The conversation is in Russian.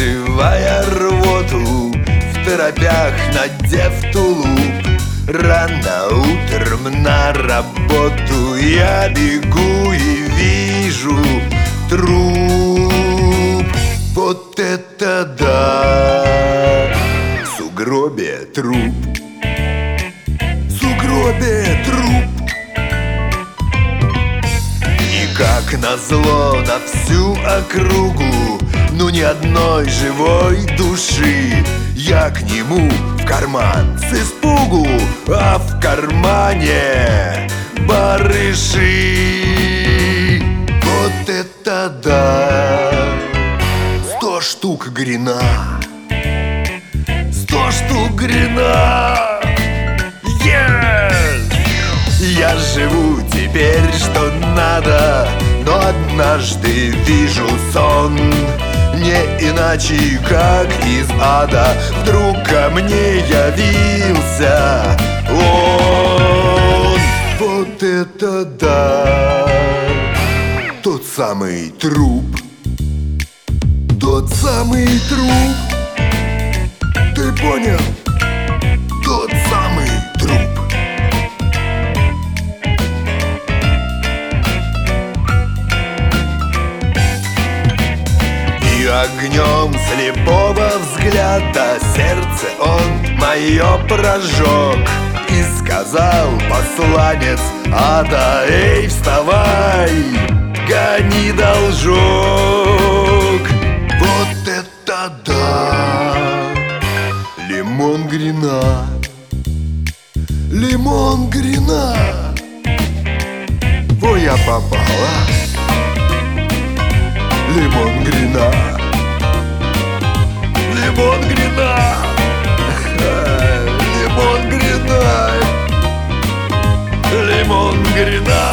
изживая рвоту, в торопях надев тулуп. Рано утром на работу я бегу и вижу труп. Вот это да! В сугробе труп. В сугробе труп. И как назло на всю округу, ну ни одной живой души. Я к нему в карман с испугу, а в кармане барыши. Вот это да! 100 штук грина, 100 штук грина. Yes! Я живу теперь что надо, но однажды вижу сон. Не иначе, как из ада, вдруг ко мне явился он. Вот это да! Тот самый труп. Тот самый труп. Ты понял? Тот самый труп. И огнем слепого взгляда сердце он мое прожег. И сказал посланец ада: эй, вставай, гони должок. Вот это да! Лимон грина. Лимон грина. Во я попала. Лимон грина. Лимон грина. Лимон грина. Лимон грина.